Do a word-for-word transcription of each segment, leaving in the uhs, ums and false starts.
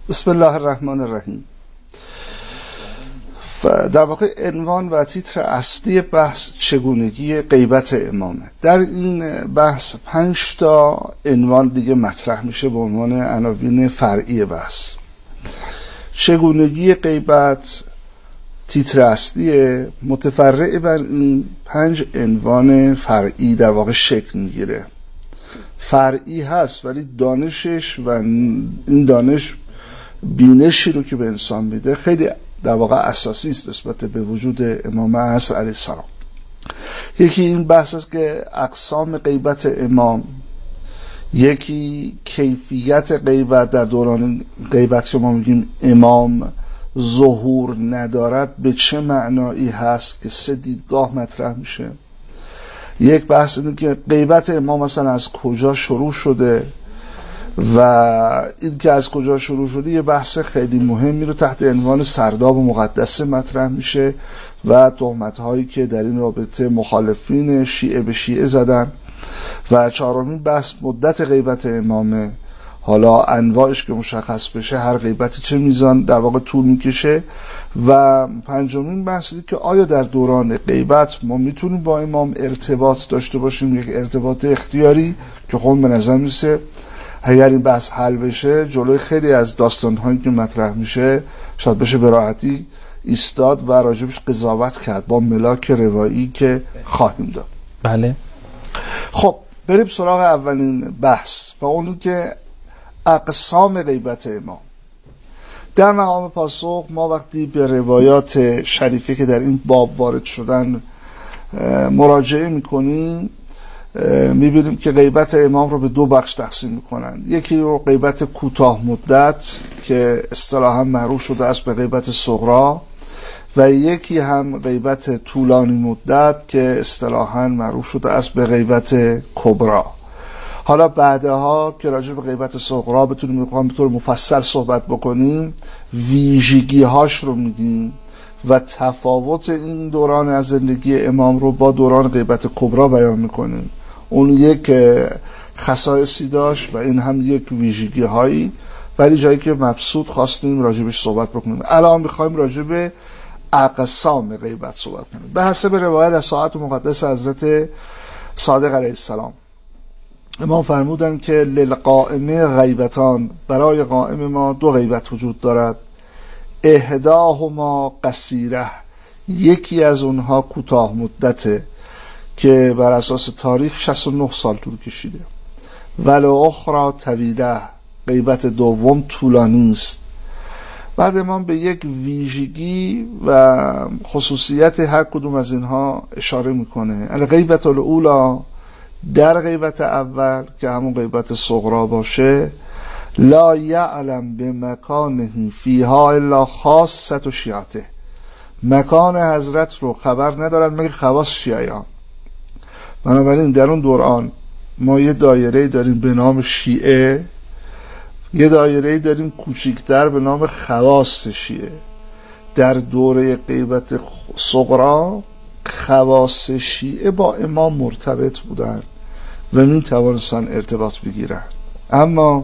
بسم الله الرحمن الرحیم. در واقع عنوان و تیتر اصلی بحث چگونگی غیبت امامه. در این بحث پنج تا عنوان دیگه مطرح میشه به عنوان عناوین فرعی بحث. چگونگی غیبت تیتر اصلیه، متفرع بر این پنج عنوان فرعی در واقع شکل میگیره. فرعی هست ولی دانشش و این دانش بینشی رو که به انسان میده خیلی در واقع اساسی است نسبت به وجود امام عصر علیه السلام. یکی این بحث است که اقسام غیبت امام، یکی کیفیت غیبت در دوران غیبت که ما میگیم امام ظهور ندارد به چه معنایی هست که سه دیدگاه مطرح میشه. یک بحث اینه که غیبت امام مثلا از کجا شروع شده و این که از کجا شروع شده یه بحث خیلی مهمی رو تحت عنوان سرداب مقدسه مطرح میشه و تهمت هایی که در این رابطه مخالفین شیعه به شیعه زدن. و چهارمین بحث مدت غیبت امامه، حالا انواعش که مشخص بشه هر غیبتی چه میزان در واقع طول میکشه. و پنجمین بحث اینه که آیا در دوران غیبت ما میتونیم با امام ارتباط داشته باشیم، یک ارتباط اختیاری که خب به نظر میسه اگر این بحث حل بشه جلوی خیلی از داستان‌هایی که مطرح میشه شاید بشه به راحتی ایستاد و راجبش قضاوت کرد با ملاک روایی که خواهیم داد. بله. خب بریم سراغ اولین بحث و اونی که اقسام غیبت امام. در مقام پاسخ ما وقتی به روایات شریفه که در این باب وارد شدن مراجعه میکنیم میبینیم که غیبت امام رو به دو بخش تقسیم میکنن. یکی رو غیبت کوتاه مدت که اصطلاحا معروف شده است به غیبت صغرا و یکی هم غیبت طولانی مدت که اصطلاحا معروف شده است به غیبت کبرا. حالا بعدها که راجع به غیبت صغرا بتونیم میخوام به طور مفصل صحبت بکنیم، ویژگی هاش رو میگیم و تفاوت این دوران از زندگی امام رو با دوران غیبت کبرا بیان میکنیم. اون یک خصایصی داشت و این هم یک ویژگی هایی، ولی جایی که مبسوط خواستیم راجبش صحبت بکنیم. الان میخوایم راجب اقسام غیبت صحبت کنیم. به حسب روایت از ساعت مقدس حضرت صادق علیه السلام امام فرمودن که للقائم غیبتان، برای قائم ما دو غیبت وجود دارد. احداهما قصیره، یکی از اونها کوتاه مدته که بر اساس تاریخ شصت و نه سال طول کشیده. ولو اخرى طویله، غیبت دوم طولانی است. بعد امام به یک ویژگی و خصوصیت هر کدوم از اینها اشاره میکنه. الغیبت الاولی، در غیبت اول که همون غیبت صغرا باشه، لا یعلم بمکانه فیها الا خاصت و شیعته، مکان حضرت رو خبر ندارد مگه خواص شیعیان. بنابراین در اون دوران ما یه دایره داریم به نام شیعه، یه دایره داریم کوچکتر به نام خواص شیعه. در دوره غیبت صغرا خواص شیعه با امام مرتبط بودن و می توانستن ارتباط بگیرن، اما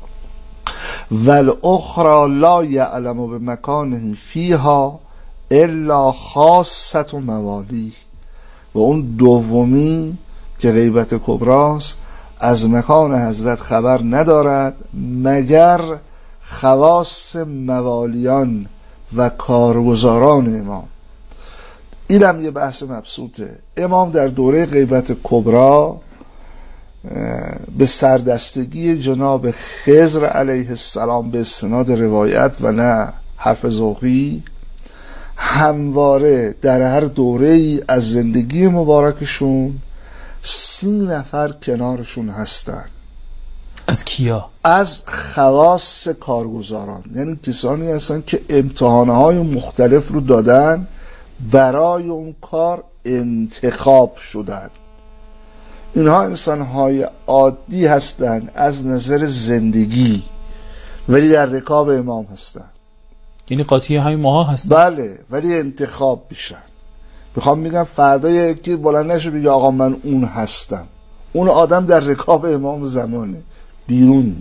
والاخرى لا یعلم بمکانه فیها الا خاصت و موالی، و اون دومی که غیبت کبراست از مکان حضرت خبر ندارد مگر خواص موالیان و کارگزاران امام. اینم یه بحث مبسوطه. امام در دوره غیبت کبرا به سردستگی جناب خضر علیه السلام به استناد روایت و نه حرف ذوقی همواره در هر دوره ای از زندگی مبارکشون سی نفر کنارشون هستن. از کیا؟ از خواص کارگزاران، یعنی کسانی هستن که امتحانهای مختلف رو دادن، برای اون کار انتخاب شدن. اینها انسانهای عادی هستن از نظر زندگی، ولی در رکاب امام هستن. یعنی قاطی همین ماها هستن؟ بله، ولی انتخاب میشن. میخوام میگم فردا یکی بلند نشه بگه آقا من اون هستم. اون آدم در رکاب امام زمانه، بیرون نیست.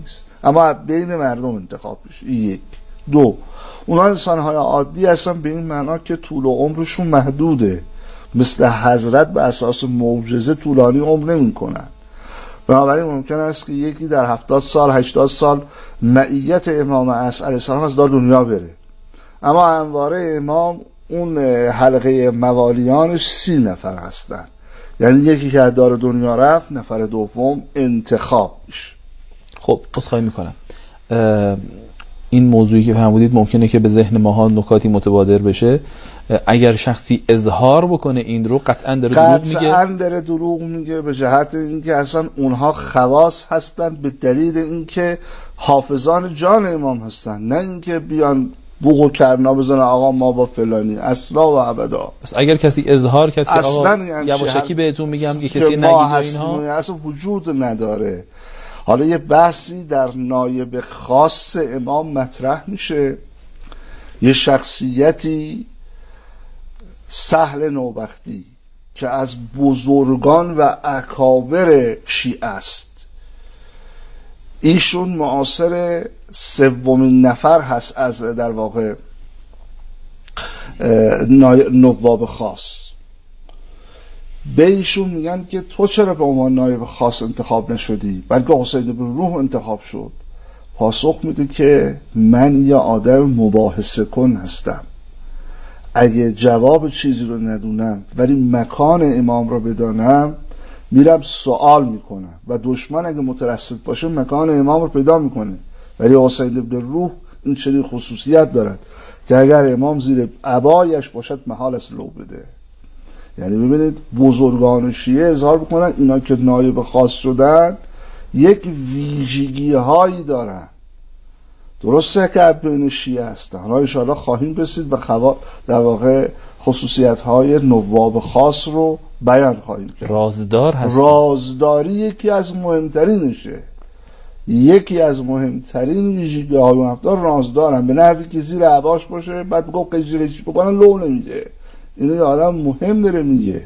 اما بین مردم انتخاب بشه. یک. دو، اونا انسان‌های عادی هستن به این معنا که طول عمرشون محدوده، مثل حضرت به اساس معجزه طولانی عمر نمی‌کنن. بنابراین ممکن است که یکی در هفتاد سال هشتاد سال معیت امام علیه السلام از دار دنیا بره، اما انواره امام اون حلقه موالیانش سی نفر هستن، یعنی یکی که از دار دنیا رفت نفر دوم انتخاب میشه. خب عذرخواهی میکنم، این موضوعی که فرمودید ممکنه که به ذهن ماها نکاتی متبادر بشه. اگر شخصی اظهار بکنه این رو قطعا داره دروغ میگه، قطعا داره دروغ میگه، به جهت اینکه اصلا اونها خواص هستن به دلیل اینکه حافظان جان امام هستن، نه اینکه بیان بوق و کرنا بزنه آقا ما با فلانی، اصلا و ابدا. پس اگر کسی اظهار کرد که آقا یعنی یواشکی بهتون میگم که کسی نگید و اینها، اصلا وجود نداره. حالا یه بحثی در نایب خاص امام مطرح میشه، یه شخصیتی سهل نوبختی که از بزرگان و اکابر شیعه است، ایشون معاصر سومین نفر هست از در واقع نواب خاص. به ایشون میگن که تو چرا به عنوان نایب خاص انتخاب نشدی بلکه حسین بن روح انتخاب شد؟ پاسخ میده که من یه آدم مباحثه کن هستم، اگه جواب چیزی رو ندونم ولی مکان امام رو بدانم میرم سوال میکنم و دشمن اگه مترصد باشه مکان امام رو پیدا میکنه. ولی حسین بن روح این چنین خصوصیت دارد که اگر امام زیر عبایش باشد محال است لو بده. یعنی ببینید بزرگان شیعه اظهار بکنن اینا که نایب خاص شدن یک ویژگی هایی دارن. درسته که بین شیعه هستن، حالا ان شاءالله خواهیم رسید و خوا... در واقع خصوصیت های نواب خاص رو بیان خواهیم کرد. رازدار هست. رازداری یکی از مهمترینشه، یکی از مهمترین ویژگی های رازدار رازدارن، به نحوی که زیر عباش باشه بعد بگو قجرش بکنن لو نمیده. اینو یه آدم مهم داره میگه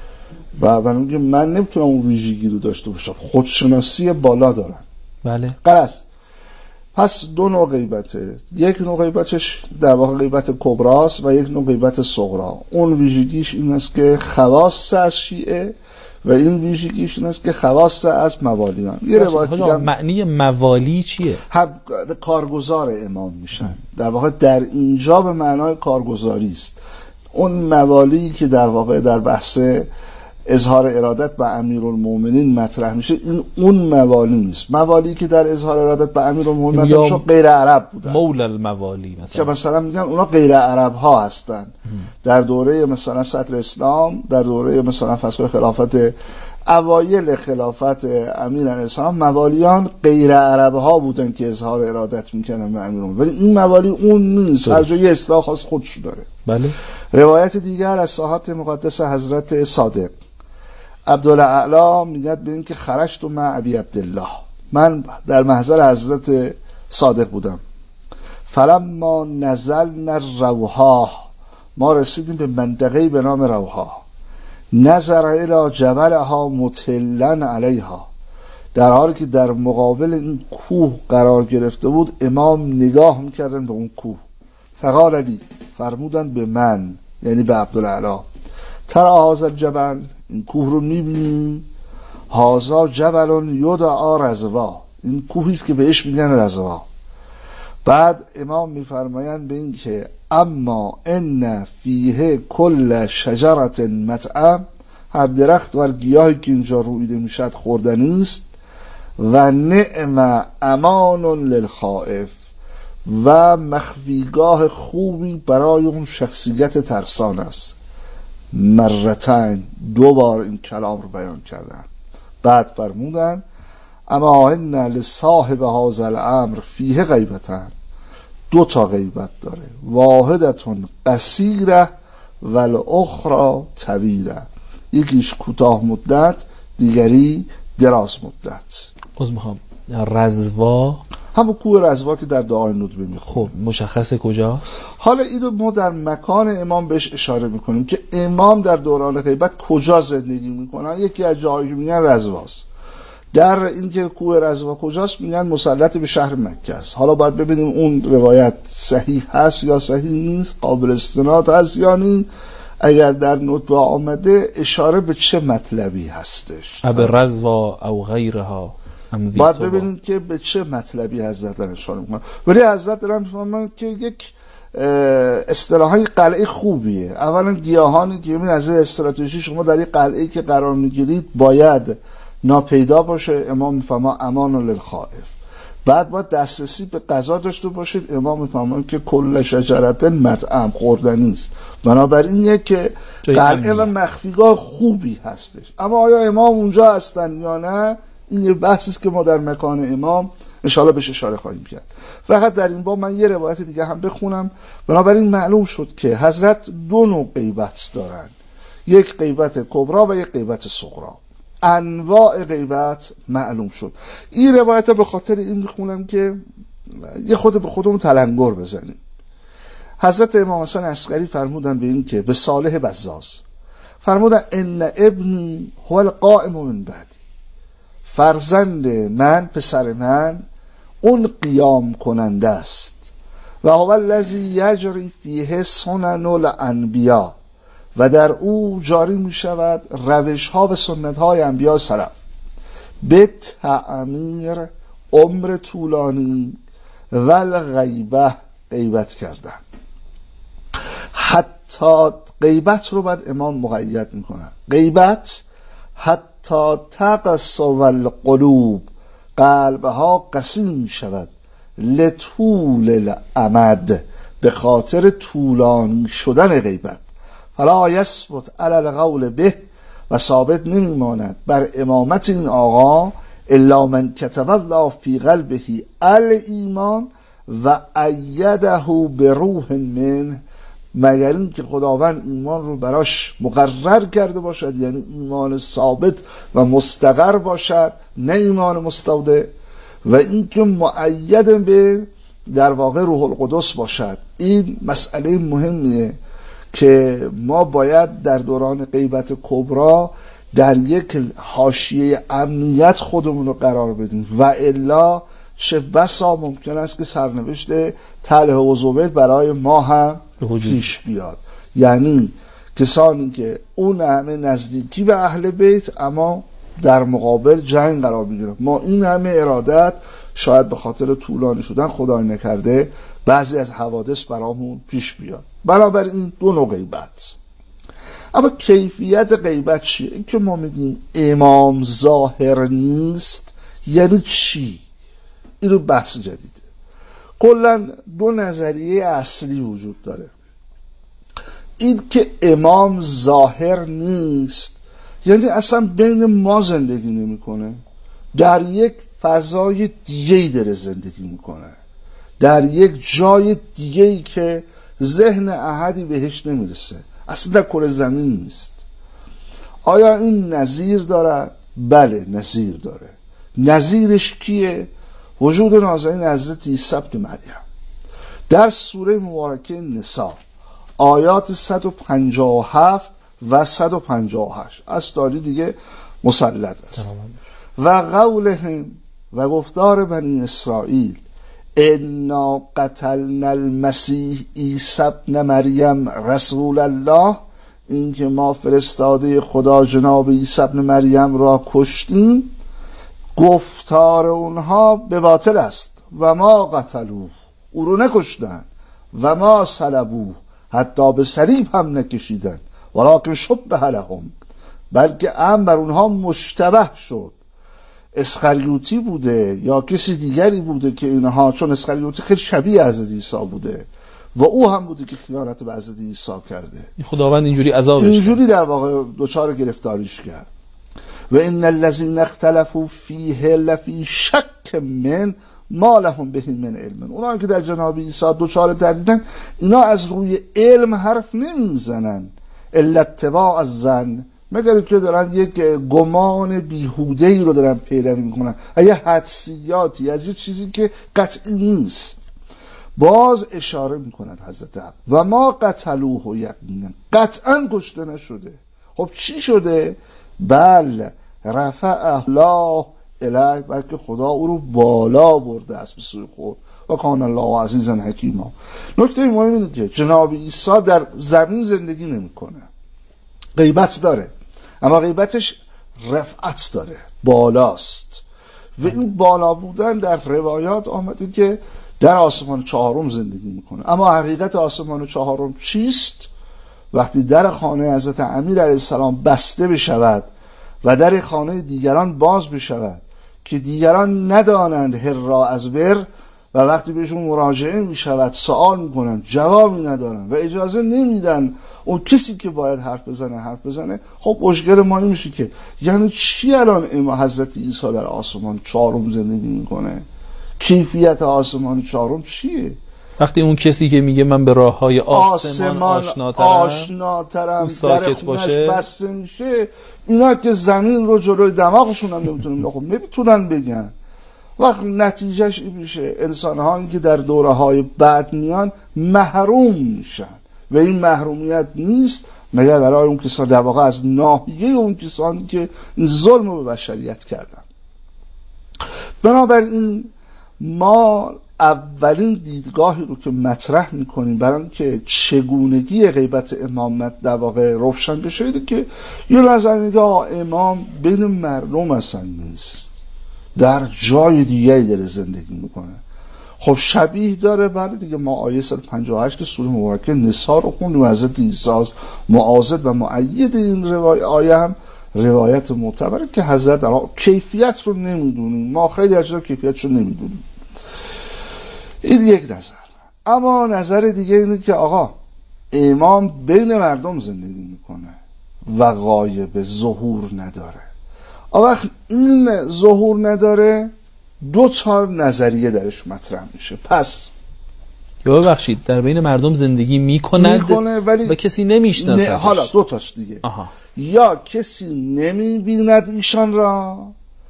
و من میگم من نمیتونم اون ویژگی رو داشته باشم. خودشناسی بالا دارن. بله. قرص. پس دو نوع غیبته، یک نوع غیبتش در واقع غیبت کبراست و یک نوع غیبت صغرا. اون ویژگیش این است که خواص از شیعه و این ویژگیش این است که خواص از موالیان. یه روایت دیگه معنی موالی چیه؟ هم کارگزار امام میشن. در واقع در اینجا به معنای کارگزاری است. اون موالی که در واقع در بحث اظهار ارادت به امیرالمومنین مطرح میشه این اون موالی نیست. موالی که در اظهار ارادت به امیرالمومنین مطرح میشه غیر عرب بودن، مولا الموالی مثلا، که مثلا میگن اونا غیر عرب ها هستن. در دوره مثلا صدر اسلام، در دوره مثلا فصل خلافت اوایل خلافت امیر علیه السلام، موالیان غیر عرب ها بودن که اظهار ارادت میکنن به امیرالمومنین، ولی این موالی اون نیست. هر جای اصطلاح خاص خودش داره. بله. روایت دیگر از صحات مقدس حضرت صادق عبدالاعلی میگد به این که خرجت مع ابی عبدالله، من در محضر حضرت صادق بودم. فلما نزلنا روحا، ما رسیدیم به منطقه‌ای به نام روحا. نظر الی جبلها مطلا علیها، در حالی که در مقابل این کوه قرار گرفته بود امام نگاه میکردن به اون کوه. فقال علی، فرمودن به من یعنی به عبدالاعلی، ترى هذا الجبل، این کوه رو میبینی؟ هذا جبل یدعا رضوا، این کوهی است که بهش میگن رضوا. بعد امام میفرمایند به این که اما ان فیه کل شجرة مطعم، هر درخت و هر گیاهی که اینجا رویده میشد خوردنی است. و نعم امان للخائف، و مخفیگاه خوبی برای اون شخصیت ترسان است. مرتين، دو بار این کلام رو بیان کردن. بعد فرمودن اما ان لصاحب هذا الامر فیه غیبتان، دو تا غیبت داره، واحدتون قصیره و الاخرى طویله، یکیش کوتاه مدت دیگری دراز مدت. از میخوام رضوا، همون کوه رضوا که در دعای ندبه میخونه. خب مشخص کجاست؟ حالا اینو ما در مکان امام بهش اشاره میکنیم که امام در دوران غیبت کجا زندگی میکنن. یکی از جاهایی که میگن رضواست. در اینکه کوه رضوا کجاست میگن مسلط به شهر مکه است. حالا باید ببینیم اون روایت صحیح هست یا صحیح نیست، قابل استناد هست یا نه. اگر در نطبه آمده اشاره به چه مطلبی هستش، اب رضوا او غیرها، باید ببینیم که به چه مطلبی حضرت دارن اشاره میکنن. ولی حضرت دارن میفهمن که یک اصطلاحای قلعه خوبیه. اولا گیاهانی که می از استراتژی شما در یک قلعه که قرار میگیرید باید ناپیدا باشه، امام میفهمه امان للخائف. بعد باید دسترسی به غذا داشته باشید، امام میفهمه که کل شجرت مطعم، خوردنی است. بنابراین یک قلعه و مخفیگاه خوبی هستش. اما آیا امام اونجا هستن یا نه، این یه بحثی است که ما در مکان امام انشاءالله بهش اشاره خواهیم کرد. فقط در این باب من یه روایت دیگه هم بخونم. بنابراین معلوم شد که حضرت دو نوع غیبت دارن، یک غیبت کبرا و یک غیبت صغرا. انواع غیبت معلوم شد. این روایت به خاطر این میخونم که یه خود به خودمون تلنگر بزنیم. حضرت امام حسن عسکری فرمودن به این که به صالح بزاز فرمودن ان ابنی هو القائم من بعدی، فرزند من، پسر من اون قیام کننده است. و هو الذی یجری فیه سنن الانبیا، و در او جاری می شود روش ها و سنت های انبیا سلف، به تعمیر عمر طولانی و الغیبه، غیبت کردن. حتی غیبت رو بعد امام مقید می کنن. غیبت حتی تقص القلوب، قلبها قسی می شود، لطول الامد، به خاطر طولانی شدن غیبت. فلا یثبت علی القول به، و ثابت نمیماند بر امامت این آقا الا من کتب الله فی قلبه الایمان و ایده بروح منه، مگر این که خداوند ایمان رو براش مقرر کرده باشد، یعنی ایمان ثابت و مستقر باشد، نه ایمان مستودع. و این که مؤید به در واقع روح القدس باشد. این مسئله مهمیه که ما باید در دوران غیبت کبرا در یک حاشیه امنیت خودمون رو قرار بدیم، و الا چه بسا ممکن است که سرنوشت طلحه و زبیر برای ما هم پیش بیاد. یعنی کسانی که اون همه نزدیکی به اهل بیت اما در مقابل جنگ قرار بگیرن. ما این همه ارادت شاید به خاطر طولانی شدن خدای نکرده بعضی از حوادث برامون پیش بیاد. بنابراین دو نوع غیبت. اما کیفیت غیبت چیه؟ این که ما میگیم امام ظاهر نیست یعنی چی؟ این رو بحث جدیده. کلا دو نظریه اصلی وجود داره. این که امام ظاهر نیست یعنی اصلا بین ما زندگی نمیکنه، در یک فضای دیگه‌ای داره زندگی میکنه، در یک جای دیگه‌ای که ذهن احدی بهش نمیرسه، اصلا در کره زمین نیست. آیا این نظیر داره؟ بله نظیر داره. نظیرش کیه؟ وجود نازنین حضرت عیسی ابن مریم. در سوره مبارکه نساء آیات صد و پنجاه و هفت و صد و پنجاه و هشت استالی دیگه مسلط است. و قولهم، و گفتار بنی اسرائیل، انا قتلنا المسیح عیسی ابن مریم رسول الله، این که ما فرستاده خدا جناب عیسی ابن مریم را کشتیم، گفتار اونها به باطل است. و ما قتلوه، او رو نکشتن، و ما صلبوه، حتی به صلیب هم نکشیدن، ولکن شبه لهم، بلکه امر بر اونها مشتبه شد. اسخریوطی بوده یا کسی دیگری بوده که اینها، چون اسخریوطی خیلی شبیه حضرت عیسی بوده و او هم بوده که خیانت به حضرت عیسی کرده، خداوند اینجوری عذابش اینجوری در واقع دچار گرفتاریش کرد. و ان الذين اختلفوا فیه لفی شک من ما لهم به من علم، اونا که در جناب عیسی دچار تردیدن اینا از روی علم حرف نمیزنن، الا اتباع الظن، مگر که دارن یک گمان بیهوده‌ای رو دارن پیروی میکنن، یه حدسیاتی از یه چیزی که قطعی نیست. باز اشاره میکند حضرت حق و ما قتلوه یقینا، قطعا کشته نشده. خب چی شده؟ بل رفع الله الیه، بلکه خدا او رو بالا برده است به سوی خود و کان الله عزیزا حکیما. نکته مهم اینه که جناب عیسی در زمین زندگی نمیکنه، غیبت داره، اما غیبتش رفعت داره، بالاست. و این بالا بودن در روایات آمده که در آسمان چهارم زندگی میکنه. اما حقیقت آسمان چهارم چیست؟ وقتی در خانه حضرت امیر علیه السلام بسته بشود و در خانه دیگران باز بشود که دیگران ندانند هر را از بر، و وقتی بهشون مراجعه میشود سوال میکنن جوابی ندارن و اجازه نمیدن اون کسی که باید حرف بزنه حرف بزنه. خب مشکل ما این میشه که یعنی چی الان امام حضرت عیسی در آسمان چهارم زندگی میکنه؟ کیفیت آسمان چهارم چیه؟ وقتی اون کسی که میگه من به راههای آسمان, آسمان آشناترم, آشناترم در خونش بسته میشه، اینا که زمین رو جلوی دماغشون هم نمیتونن خب نمیتونن بگن. وقت نتیجهش این میشه انسان ها این که در دوره های بعد میان محروم میشن و این محرومیت نیست مگر برای اون کسان در واقع از ناحیه اون کسانی که این ظلم رو به بشریت کردن. بنابراین ما اولین دیدگاهی رو که مطرح میکنیم برای اینکه چگونگی غیبت امامت در واقع روشن بشه اینه که یه نظر میگه امام بین مردم اصلا نیست، در جای دیگه داره زندگی میکنه. خب شبیه داره بله دیگه، ما آیه صد و پنجاه و هشت سوره مبارکه نساء رو خوندیم، حضرت عیسی معاضد و مؤید این روایت آیه هم روایت معتبره که حضرت کیفیت رو نمیدونیم، ما خیلی اجزا کیفیتش رو نمیدونیم. این یک نظر. اما نظر دیگه اینه که آقا امام بین مردم زندگی میکنه و غایب ظهور نداره. وقت این ظهور نداره دو تا نظریه درش مطرح میشه. پس یا ببخشید در بین مردم زندگی میکنه ولی و کسی نمیشناسه. حالا دو تاش دیگه آها. یا کسی نمیبیند ایشان را،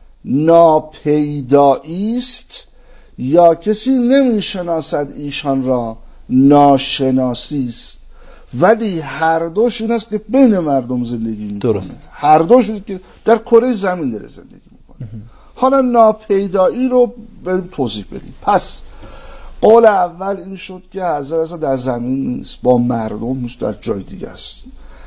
ناپیدایی است، یا کسی نمیشناسد ایشان را، ناشناسی است. ولی هر دوش این است که بین مردم زندگی میکنه. درست. هر دوش که در کره زمین داره زندگی میکنه. حالا ناپیدایی رو بریم توضیح بدیم. پس قول اول این شد که حضرت در زمین نیست، با مردم نیست، در جای دیگه است.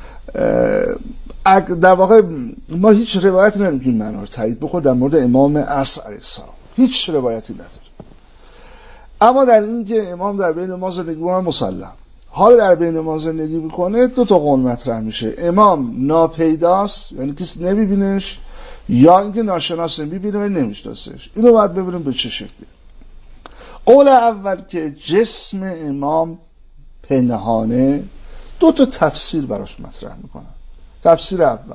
در واقع ما هیچ روایتی نداریم که این معنا رو تایید بکنه در مورد امام عصر علیه السلام، هیچ روایتی نداره. اما در این که امام در بین ما زندگی میکنه مسلم. حالا در بین ما زندگی میکنه دو تا قول مطرح میشه، امام ناپیداست یعنی کسی نمیبینش، یا اینکه ناشناس میبینه و نمیشناسش. اینو باید ببینیم به چه شکلی. قول اول که جسم امام پنهانه، دو تا تفسیر براش مطرح میکنن. تفسیر اول،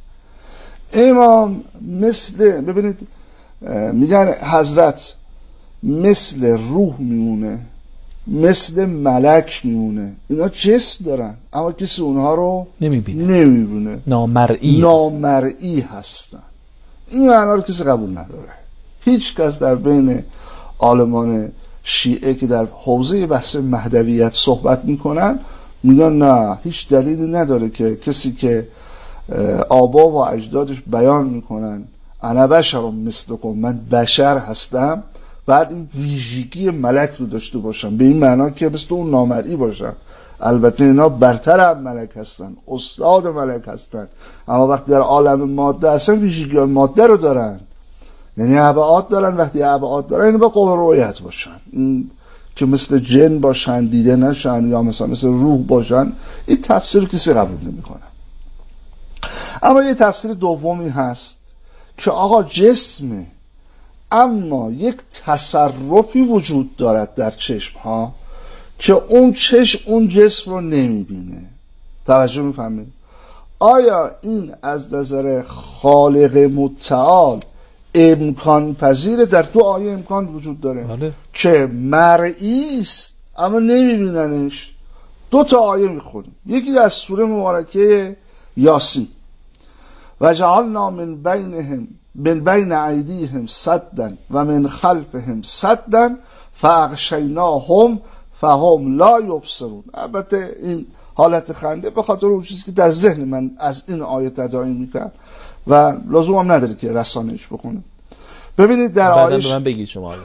امام مثل ببینید میگن حضرت مثل روح میمونه، مثل ملک میمونه. اینا جسم دارن اما کسی اونها رو نمیبینه، نمیبینه. نامرئی نامرئی هستن. این معنا رو کسی قبول نداره. هیچ کس در بین عالمان شیعه که در حوزه بحث مهدویت صحبت میکنن میگن نه، هیچ دلیلی نداره که کسی که آبا و اجدادش بیان میکنن انا بشر مثلکم، من بشر هستم، بعد این ویژگی ملک رو داشته باشن، به این معنا که مثل اون نامرئی باشن. البته اینا برتر هم ملک هستن، استاد ملک هستن، اما وقتی در عالم ماده هستن ویژگی ماده رو دارن، یعنی ابعاد دارن. وقتی ابعاد دارن این با قوه رویت باشن، این که مثل جن باشن دیده نشن، یا مثلا مثل روح باشن. این تفسیر کسی قبول نمیکنه. اما یه تفسیر دومی هست که آقا جسمه اما یک تصرفی وجود دارد در چشم ها که اون چشم اون جسم رو نمیبینه. توجه میفهمید؟ آیا این از نظر خالق متعال امکان پذیره؟ در تو آیه امکان وجود داره بله. که مرئی است اما نمیبیننش. دو تا آیه میخونیم، یکی در سوره مبارکه یاسین، و جعلنا من بینهم من بین ایدیهم سدا و من خلفهم سدا فاغشیناهم فهم لا یبصرون. البته این حالت خنده به خاطر اون چیزی که در ذهن من از این آیه تداعی میکرد و لزوم هم نداره که رسانه‌اش بکنه. ببینید در آیه ش... من بگید شما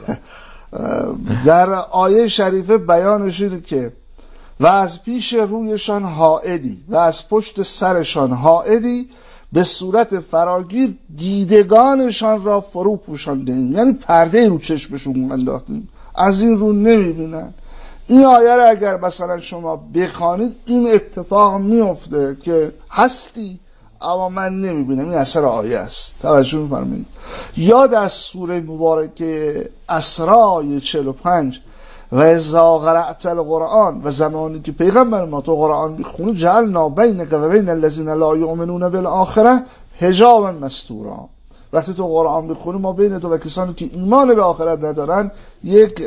در آیه شریفه بیانش اینه که و از پیش رویشان حائلی و از پشت سرشان حائلی به صورت فراگیر دیدگانشان را فرو پوشاندیم، یعنی پرده رو چشمشون انداختیم، از این رو نمیبینن. این آیه را اگر مثلا شما بخوانید این اتفاق میفته که هستی اما من نمیبینم، این اثر آیه است، توجه میفرمایید. یا در سوره مبارکه اسراء چهل و پنج و اذا قرأت القرآن، و زمانی که پیغمبر ما تو قرآن بخونه جعلنا بینک و بین الذین لا یؤمنون بالآخره حجابا مستورا، وقتی تو قرآن بخونی ما بین تو و کسانی که ایمان به آخرت ندارن یک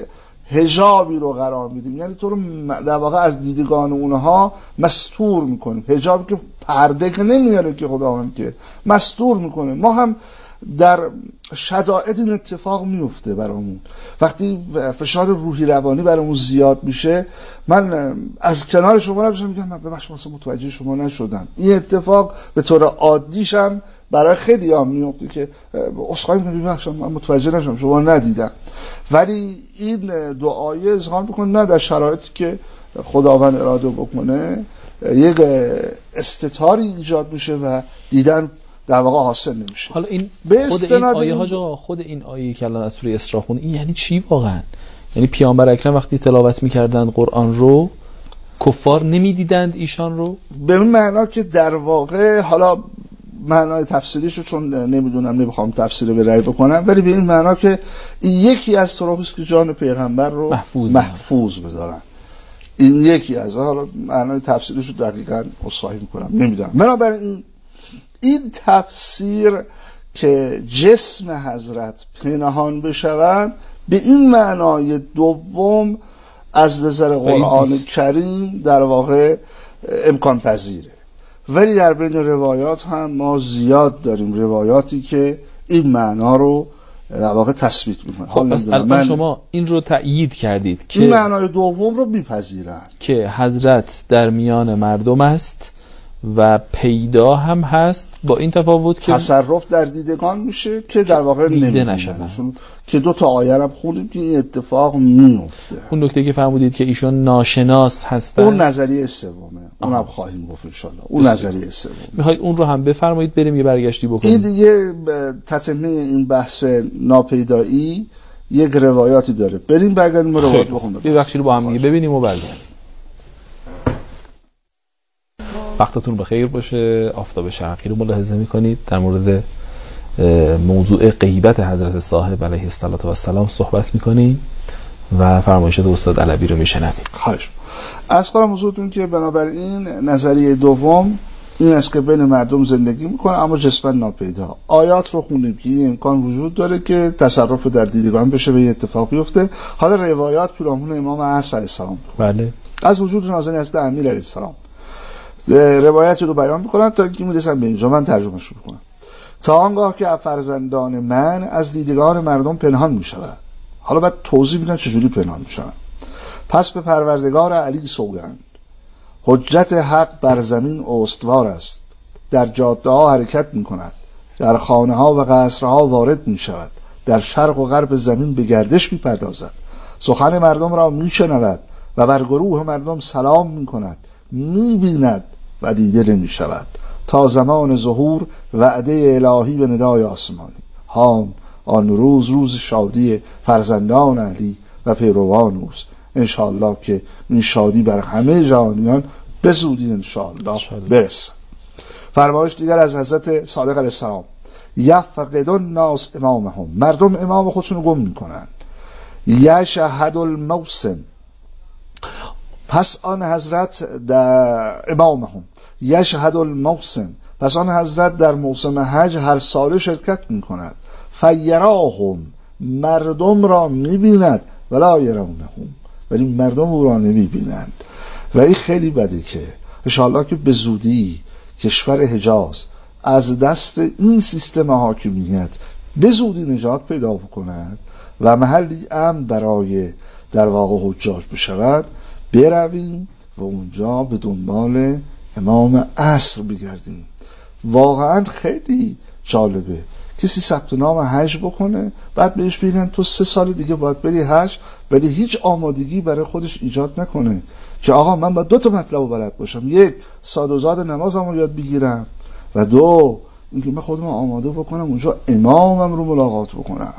حجابی رو قرار میدیم، یعنی تو رو در واقع از دیدگان اونها مستور میکنیم. حجابی که پرده که نمیاره که خداوند، که مستور میکنه. ما هم در شدائد این اتفاق میفته برامون، وقتی فشار روحی روانی برامون زیاد میشه، من از کنار شما نمیشم میگم من ببخشید متوجه شما نشدم. این اتفاق به طور عادیشم برای خیلی هم میفته که اسخای میکنم ببخشید من متوجه نشدم شما ندیدم، ولی این دو آیه اظهار میکنه نه در شرایطی که خداوند اراده بکنه یک استتاری ایجاد میشه و دیدن در واقع حاصل نمیشه. حالا این خود این آیه ها جا خود این آیه که الان از سوره اسراء خون، این یعنی چی واقعا؟ یعنی پیامبر اکرم وقتی تلاوت میکردن قرآن رو کفار نمیدیدند ایشان رو؟ به این معنا که در واقع، حالا معنای تفسیریشو چون نمیدونم نمیخوام تفسیر به رأی بکنم، ولی به این معنا که این یکی از طرقیست که جان پیغمبر رو محفوظ, محفوظ بدارن. این یکی از، حالا معنای تفسیریشو دقیقاً اصلاحی میکنم نمیدونم. بنابراین این تفسیر که جسم حضرت پنهان بشود به این معنای دوم از نظر قرآن کریم در واقع امکان پذیره، ولی در بین روایات هم ما زیاد داریم روایاتی که این معنا رو در واقع تثبیت میکنه. خب پس الان شما این رو تأیید کردید که این معنای دوم رو میپذیرن که حضرت در میان مردم است و پیدا هم هست، با این تفاوت که تصرف در دیدگان میشه که در واقع دیده نشدن، که دو تا آیه هم خوندیم که این اتفاق میفته. اون نکته که فرمودید که ایشون ناشناس هستن، اون نظریه سومه، اونم خواهیم گفت ان شاء الله. اون نظریه سوم میخواید اون رو هم بفرمایید بریم یه برگشتی بکنیم. این دیگه تتمه این بحث ناپیدایی یک روایاتی داره، بریم برگردیم روایت بخونیم، یه بخشی رو با هم دیگه ببینیم و برگردیم. وقتتون بخیر باشه. آفتاب شرقی رو ملاحظه میکنید. در مورد موضوع غیبت حضرت صاحب علیه السلام صحبت میکنیم و فرمایشات استاد علوی رو میشنویم. خواهش از کنم حضورتون که بنابراین نظریه دوم این است که بین مردم زندگی میکنه اما جسماً ناپیدا. آیات رو خوندیم که این امکان وجود داره که تصرف در دیدگان بشه و این اتفاق بیفته. حالا روایات پیرامون امام عصر علیه السلام بله از وجود نازنین حضرت امیر علیه السلام روایتی رو بیان میکنن تا اینکه میرسن به اینجا. من ترجمه شروع کنم. تا آنگاه که فرزندان من از دیدگان مردم پنهان میشود. حالا بعد توضیح میدن چجوری پنهان میشن. پس به پروردگار علی سوگند، حجت حق بر زمین استوار است، در جاده ها حرکت میکند، در خانه ها و قصرها وارد میشود، در شرق و غرب زمین به گردش میپردازد، سخن مردم را میشنود و بر گروه مردم سلام میکند، میبیند و دیده نمی شود تا زمان ظهور وعده الهی و ندای آسمانی. هان آن روز روز شادی فرزندان علی و پیروان اوست. انشاءالله که این شادی بر همه جهانیان به زودی انشاءالله برسد. فرمایش دیگر از حضرت صادق علیه السلام: یفقد الناس امامهم، مردم امام خودشون گم میکنن. یشهد الموسم، پس آن حضرت در امامهم یشهد الموسم، پس آن حضرت در موسم حج هر ساله شرکت می کند. فیراهم، مردم را می بیند، ولا یرونهم، ولی مردم او را نمی بینند. و این خیلی بده که انشاءالله که به زودی کشور حجاز از دست این سیستم حاکمیت به زودی نجات پیدا بکند و محلی امن برای در واقع حجاج بشود، برویم و اونجا به دنبال امام عصر بگردیم. واقعا خیلی جالبه کسی ثبت نام حج بکنه، بعد بهش بگن تو سه سال دیگه باید بری حج، ولی هیچ آمادگی برای خودش ایجاد نکنه که آقا من باید دو تا مطلب رو بلد باشم، یک ساد و زاد نمازم رو یاد بگیرم و دو اینکه من خودم آماده بکنم اونجا امامم رو ملاقات بکنم.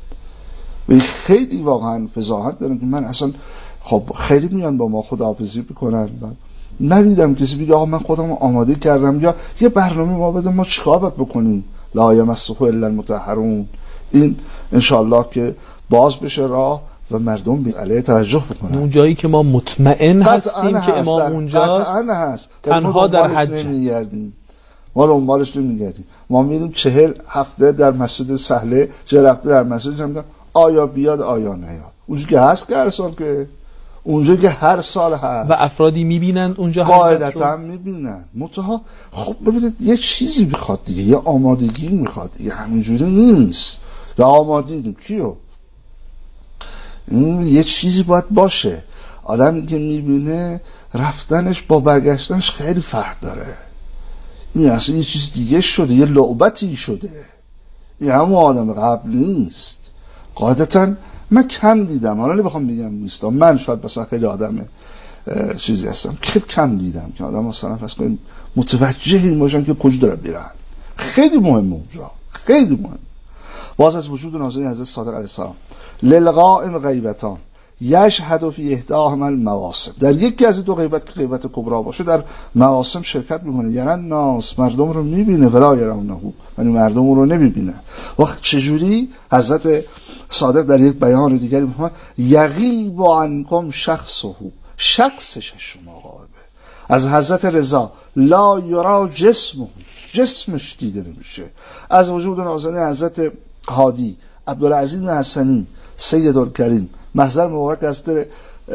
و خیلی واقعا فضاحت دارم که من اصلا خب خیلی میان با ما خداحافظی بکنن، ندیدم کسی بگه آقا من خودم آماده کردم یا یه برنامه ما بده ما چیکار باید بکنیم. لا یمسه الا المطهرون. این انشالله که باز بشه راه و مردم به علیه توجه بکنن. اون جایی که ما مطمئن هستیم که امام اونجاست هست. تنها در حج نمیگردیم، ما دنبالش نمیگردیم. ما میریم چهل هفته در مسجد سهله، چهل هفته در مسجد نمیگم آیا بیاد آیا نیاد. اونجا که هست که هر سال که اونجا که هر سال هست و افرادی میبینند اونجا قاعدتا میبینن. منتها خب ببینید یه چیزی میخواد دیگه، یه آمادگی میخواد دیگه، همینجوری نیست. یا آمادگی کیو؟ این یه چیزی باید باشه. آدمی که میبینه رفتنش با برگشتنش خیلی فرق داره. این اصلا یه چیز دیگه شده، یه لعبتی شده. این همون آدم قبل نیست. قاعدتا من کم دیدم، حالا نمیخوام بگم نیست، من شاید مثلا خیلی آدم چیزی هستم که کم دیدم که آدم مثلا فرض کنیم متوجه این باشن که کجا دارن میرن. خیلی مهمه اونجا، خیلی مهم. باز از وجود نازل حضرت صادق علیه السلام للقائم غیبتان یشهد فی احداهما المواسم. در یکی از دو غیبت که غیبت کبرا باشه در مواسم شرکت میکنه. یعنی ناس مردم رو میبینه ولا یرونه، یعنی مردم رو نمیبینه. وقت چجوری حضرت صادق در یک بیان دیگری میفرماید یغیب عنکم شخصه، شخصش شما غایبه. از حضرت رضا لا یرا جسمه، جسمش دیده نمیشه. از وجود نازل حضرت هادی عبدالعزیز حسنی سید الکریم محضر مبارک حضرت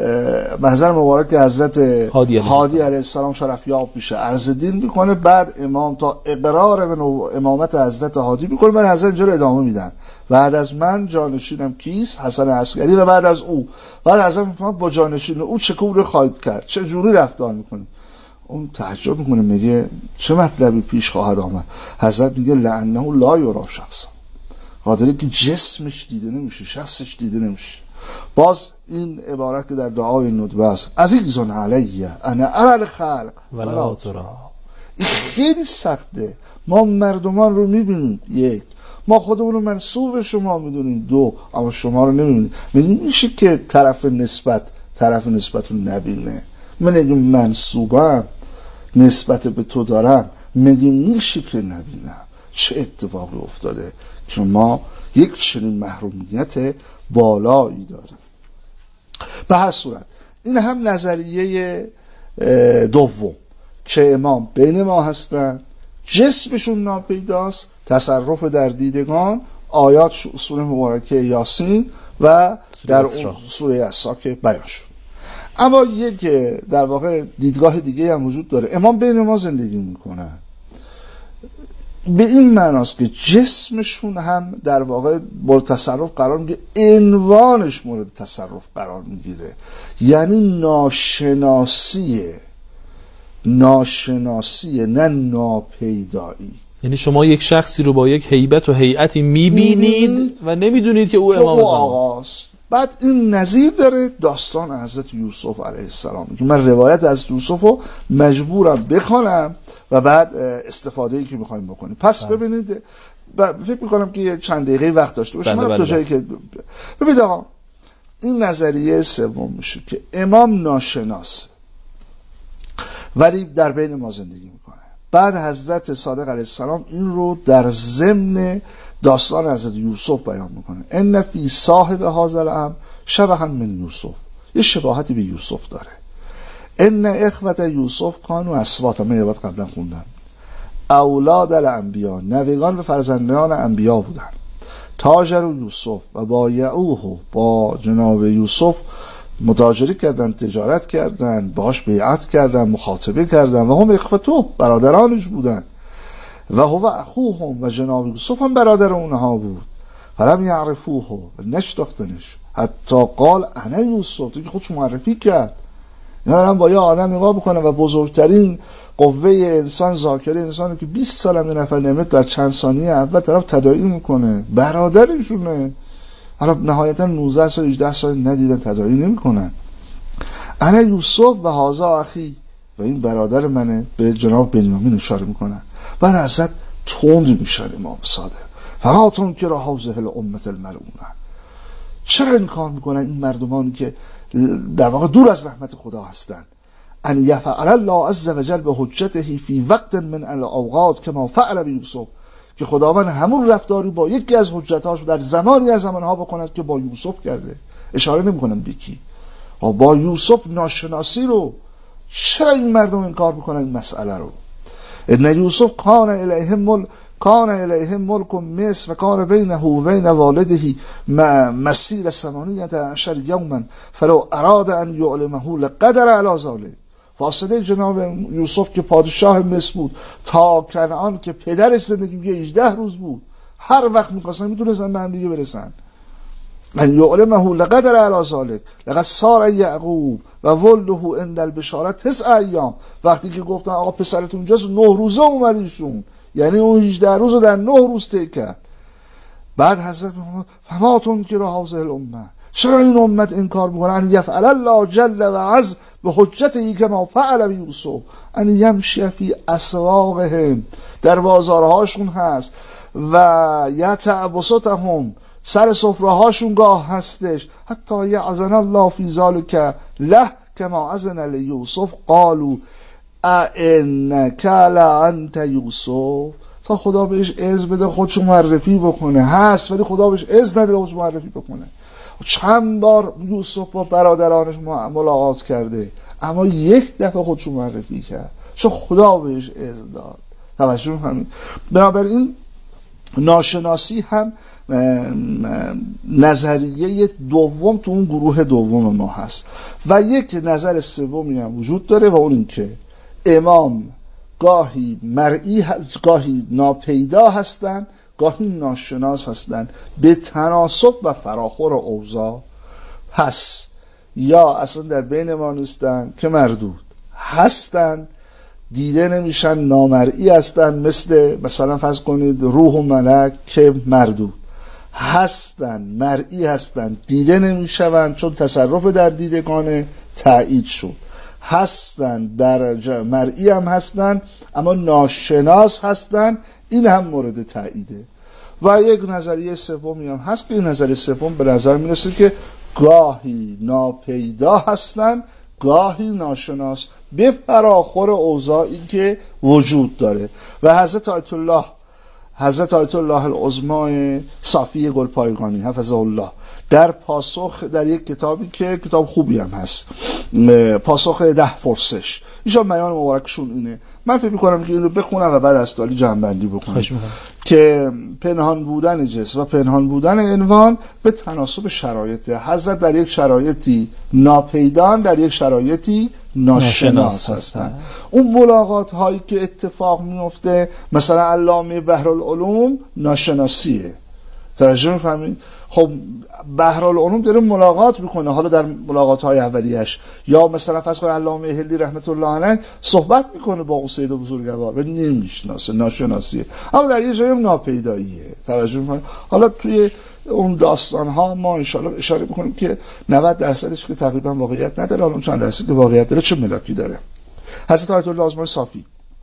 محضر مبارک حضرت هادی علیه السلام شرف یاب میشه، عرض دین میکنه، بعد امام تا اقرار به امامت حضرت هادی میکنه، بعد حضرت اینجا رو ادامه میدن. بعد از من جانشینم کیست؟ حسن عسکری. و بعد از او بعد حضرت میگه با جانشین او چه کاری خواهید کرد، چه جوری رفتار میکنید. اون تعجب میکنه، میگه چه مطلبی پیش خواهد آمد؟ حضرت میگه لعنه لا یرا شخصا، قادری که جسمش دیده نمیشه، شخصش دیده نمیشه. باز این عبارت که در دعای ندبه است عزیزون علیه انا ارى الخلق ولا ترى. این خیلی سخته. ما مردمان رو میبینیم، یک، ما خودمون رو منسوب شما میدونیم، دو، اما شما رو نمیبینیم. میگیم میشه که طرف نسبت طرف نسبت رو نبینه. من اگه منسوبم نسبت به تو دارم، میگیم میشه که نبینم. چه اتفاقی افتاده که ما یک چنین محرومیت بالایی داریم. به هر صورت این هم نظریه دوم که امام بین ما هستن، جسمشون ناپیداست، تصرف در دیدگان، آیات سوره مبارکه یاسین و در سوره اسراء که بیان شد. اما یک در واقع دیدگاه دیگه هم وجود داره. امام بین ما زندگی میکنن به این معناست که جسمشون هم در واقع مورد تصرف قرار میگیره، عنوانش مورد تصرف قرار میگیره. یعنی ناشناسیه، ناشناسیه نه ناپیدایی. یعنی شما یک شخصی رو با یک هیبت و هیئتی میبینید و نمیدونید که او امام آقاست. بعد این نظیر داره داستان حضرت یوسف علیه السلام که من روایت از یوسف رو مجبورم بخوانم و بعد استفاده ای که میخوایم بکنیم. پس بله. ببینید فکر میکنم که چند دقیقه وقت داشته باشم. بله من بله تو جایی که ببینید آقا این نظریه سوم میشه که امام ناشناسه ولی در بین ما زندگی میکنه. بعد حضرت صادق علیه السلام این رو در ضمن داستان حضرت یوسف بیان میکنه. ان فی صاحب هذا الامر شبها من یوسف، یه شباهتی به یوسف داره. ان اخوت یوسف کانوا اسباط، من یاد قبلا خوندم، اولاد الانبیا، نوگان و فرزندان انبیا بودن. تاجر یوسف و با یعوه، با جناب یوسف متاجری کردن، تجارت کردن، باش بیعت کردن، مخاطبه کردن و هم اخوتو، برادرانش بودن. و هو اخوهم، و جناب یوسف هم برادر اونها بود. فلم یعرفوه، نشناختنش، حتی قال انا یوسف، تو که خودش معرفی کرد. دارم با یه آدم نگاه بکنم و بزرگترین قوه انسان، ذاکره انسانی که بیست سال هم یه نفر نعمت در چند ثانیه اول طرف تداعی میکنه، برادرشونه، حالا نهایتا نوزده سال هجده سال ندیدن، تداعی نمیکنن. انا یوسف و هازا اخی، و این برادر منه، به جناب بنیامین اشاره میکنن. بعد حضرت تند میشن امام صادق، فقط که را حوزه الامت الملعونه، چرا این کار میکنن این مردمانی که در واقع دور از رحمت خدا هستند؟ ان یفعل الله عز وجل به حجته فی وقت من الاوقات کما فعل بیوسف، که خداوند همون رفتاری با یکی از حجتاش در زمانی از زمانها بکند که با یوسف کرده. اشاره نمیکنم به کی، با یوسف ناشناسی رو. چرا این مردم این کار میکنن این مسئله رو؟ ان یوسف کان الیهم مل کان الیهم ملک مصر و کان بینه و بین والده مسیر ثمانیة عشر یوما فلو اراد ان یعلمه لقدر علی ذلک. فاصله جناب یوسف که پادشاه مصر بود تا کنعان که پدرش زندگی میگه هجده روز بود، هر وقت میخواستن میتونستن به هم دیگه برسن. ان یعلمه لقدر علی ذلک لقد صار یعقوب و ولده عند البشارة تسع ایام. وقتی که گفتن آقا پسرتون اونجاست، نه روزه اومد ایشون، یعنی اون هجده روز رو در نه روز طی کرد. بعد حضرت محمد فماتون که را حوزه الامه، چرا این امت این کار میکنه؟ ان یفعل الله جل و عز به حجته کما فعل بیوسف ان یمشی فی اسواقهم، در بازارهاشون هست، و یتعبسطهم، سر سفره هاشون گاه هستش، حتی یعزن الله فی ذلک له کما اذن لیوسف قالوا انک لانت یوسف، تا خدا بهش اذن بده خودشو معرفی بکنه. هست ولی خدا بهش اذن نداره خودشو معرفی بکنه. چند بار یوسف با برادرانش ملاقات کرده، اما یک دفعه خودشو معرفی کرد چون خدا بهش اذن داد. توجه می‌کنید؟ بنابراین ناشناسی هم نظریه دوم تو اون گروه دوم ما هست. و یک نظر سومی هم وجود داره و اون این که امام گاهی مرئی هست، گاهی ناپیدا هستند، گاهی ناشناس هستند، به تناسب و فراخور اوضاع. پس یا اصلا در بین ما نیستن که مردود هستن، دیده نمیشن، نامرئی هستن، مثل مثلا فرض کنید روح و ملک که مردود هستن، مرئی هستن، دیده نمیشون چون تصرف در دیدگان تایید شد، هستن در مرئی هم هستن اما ناشناس هستن، این هم مورد تاییده. و یک نظریه سومی هم هست که این نظریه سوم به نظر میرسه که گاهی ناپیدا هستن، گاهی ناشناس، به فراخور اوضاعی که وجود داره. و حضرت آیت الله حضرت آیت الله العظمای صافی گلپایگانی حفظه الله در پاسخ در یک کتابی که کتاب خوبی هم هست، پاسخ ده پرسش، ایشان بیان مبارکشون اینه، من فکر می‌کنم که اینو بخونم و بعد از تالی جمع‌بندی بکنم که پنهان بودن جسم و پنهان بودن عنوان به تناسب شرایط. حضرت در یک شرایطی ناپیدان، در یک شرایطی ناشناس هستن. اون ملاقات هایی که اتفاق میفته مثلا علامه بحرالعلوم ناشناسیه، توجه می‌فهمید؟ خب بحرالعلوم داره ملاقات میکنه، حالا در ملاقات های اولیش، یا مثلا فرض کنید علامه هلی رحمت الله علیه صحبت میکنه با اون سید بزرگوار و نمیشناسه، ناشناسیه، اما در یه جایی ناپیداییه. توجه میکنید؟ حالا توی اون داستان ها ما ان شاء الله اشاره میکنیم که نود درصدش که تقریبا واقعیت نداره، حالا چند درصد که واقعیت داره چه ملاکی داره. حضرت آیت الله العظمای صافی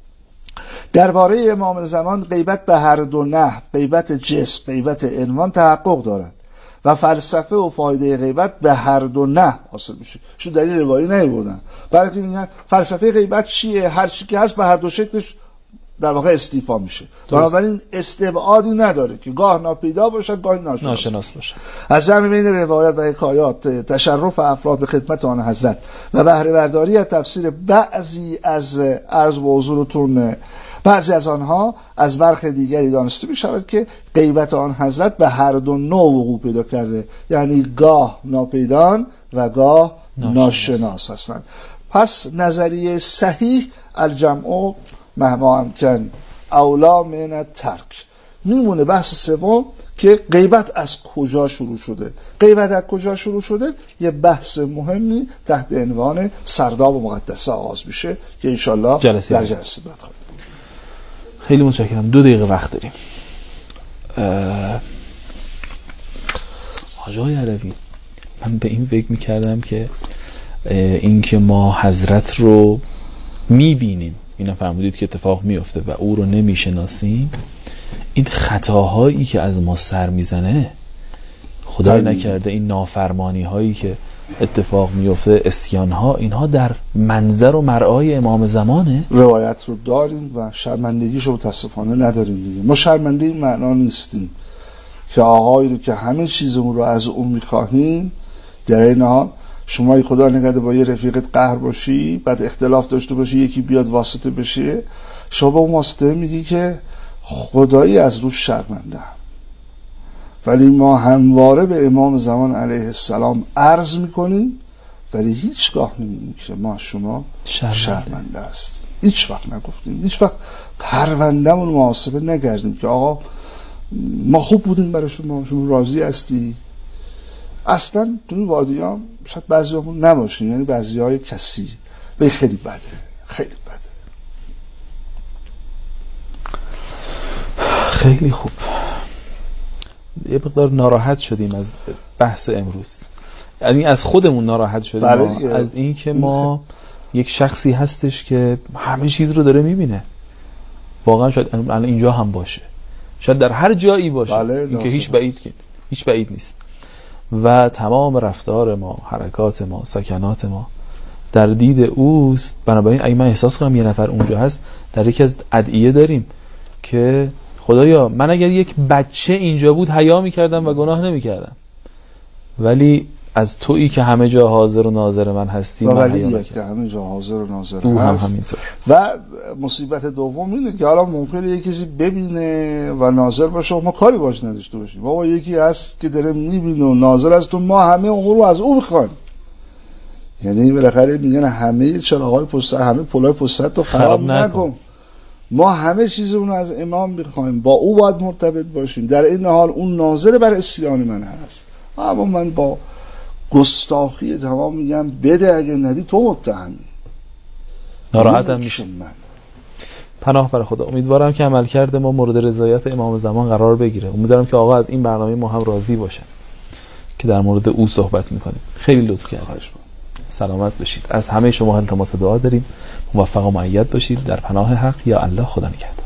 درباره امام زمان غیبت به هر دو نحو، غیبت جسم، غیبت عنوان تحقق دارد و فلسفه و فایده غیبت به هر دو نحو حاصل میشه. شو دلیل روایی نیاوردن، برای میگن فلسفه غیبت چیه؟ هر چی که هست به هر دو شکلش در واقع استیفا میشه. بنابراین استبعادی نداره که گاه ناپیدا باشه، گاه ناشناس, ناشناس باشه. از جمع بین روایات و حکایات، تشرف افراد به خدمت آن حضرت و بهره برداری از تفسیر بعضی از عرض به حضورتون بعضی از آنها از برخ دیگری دانسته می شود که غیبت آن حضرت به هر دو نوع وقوع پیدا کرده، یعنی گاه ناپیدان و گاه ناشناس هستند. پس نظریه صحیح الجمع مهما امکن اولا من ترک، میمونه بحث سوم که غیبت از کجا شروع شده. غیبت از کجا شروع شده یه بحث مهمی تحت عنوان سرداب و مقدسه آغاز میشه که انشالله جلسه در جلسه بعد خواهیم. خیلی متشکرم. دو دقیقه وقت داریم. آقای علوی، من به این فکر میکردم که این که ما حضرت رو میبینیم، اینا فرمودید که اتفاق میفته و او رو نمیشناسیم، این خطاهایی که از ما سر میزنه، خدای نکرده این نافرمانی هایی که اتفاق میفته، اسیان ها، اینها در منظر و مرآی امام زمانه. روایت رو داریم و شرمندگیشو متاسفانه نداریم دیگه. ما شرمنده این معنا نیستیم که آقایی رو که همه چیزمون رو از اون میخواهیم، در این حال شما خدا نکرده با یه رفیقت قهر باشی، بعد اختلاف داشته باشی، یکی بیاد واسطه بشه، شما با اون واسطه میگی که خدایی از روش شرمنده هم. ولی ما همواره به امام زمان علیه السلام عرض میکنیم، ولی هیچگاه نمیگیم که ما شما شرمنده, شرمنده هستیم. هیچ وقت نگفتیم، هیچ وقت پروندهمون محاسبه نکردیم که آقا ما خوب بودیم برای شما، شما راضی هستی. اصلا توی وادی ها شاید بعضی همون نباشین، یعنی بعضی های کسی به خیلی بده، خیلی بده. خیلی خوب. یه مقدار ناراحت شدیم از بحث امروز، یعنی از خودمون ناراحت شدیم، ما. از این که ما یک شخصی هستش که همه چیز رو داره میبینه. واقعا شاید الان اینجا هم باشه، شاید در هر جایی باشه، این که هیچ بعید که هیچ بعید نیست. و تمام رفتار ما، حرکات ما، سکنات ما در دید اوست. بنابراین اگه من احساس کنم یه نفر اونجا هست، در یکی از ادعیه داریم که خدایا من اگر یک بچه اینجا بود حیا میکردم و گناه نمیکردم، ولی از تویی که همه جا حاضر و ناظر من هستی، من حیا نکردم. که همه جا حاضر و ناظر او هم همینطور. و مصیبت دوم اینه که حالا ممکنه یکی کسی ببینه و ناظر باشه و ما کاری باش نداشته باشیم. بابا یکی هست که داره میبینه و ناظر از تو، ما همه امور رو از او بخوایم. یعنی بالاخره میگن همه چراغ‌های پشت، همه پل‌های پشت تو خراب نکن. ما همه چیزمون رو از امام میخوایم، با او باید مرتبط باشیم. در این حال اون ناظر بر اسیان من هست، اما من با گستاخی تمام میگم بده، اگه ندی تو متهمی. ناراحتم میشه من. پناه بر خدا. امیدوارم که عملکرد ما مورد رضایت امام زمان قرار بگیره. امیدوارم که آقا از این برنامه ما هم راضی باشن که در مورد او صحبت میکنیم. خیلی لطف کردید. سلامت باشید. از همه شما التماس دعا داریم، موفق و مؤید باشید. در پناه حق یا الله. خدا نگهدار.